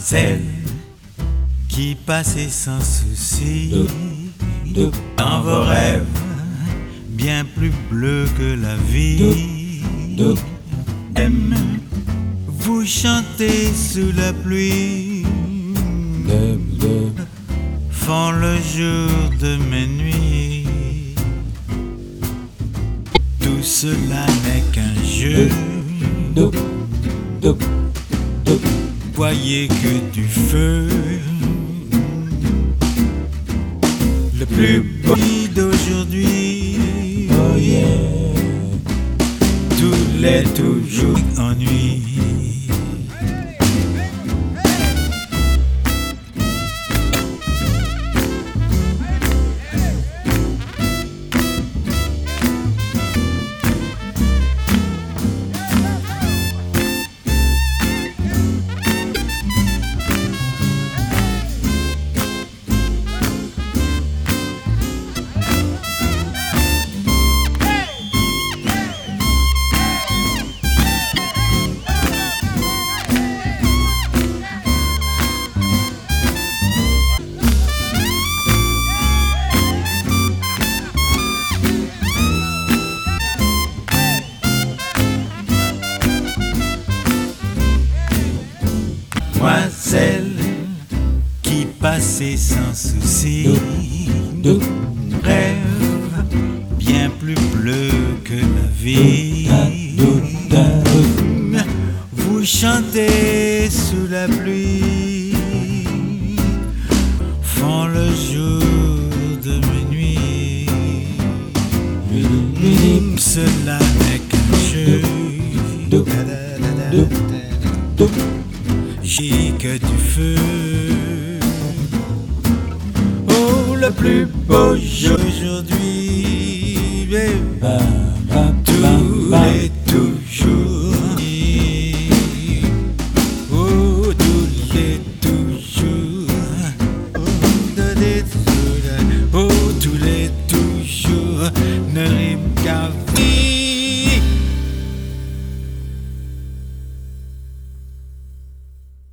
celle qui passait sans souci dans vos rêves, bien plus bleus que la vie. Aime vous chanter sous la pluie, font le jour de mes nuits. Tout cela n'est qu'un jeu, voyez que du feu. Le plus beau d'aujourd'hui, oh yeah. Tous les toujours ennuis. Moi, celle qui passait sans souci, rêve bien plus bleu que la vie. Vous chantez sous la pluie, font le jour de mes nuits. Cela n'est qu'un jeu, j'ai que du feu. Oh, le plus beau jour aujourd'hui,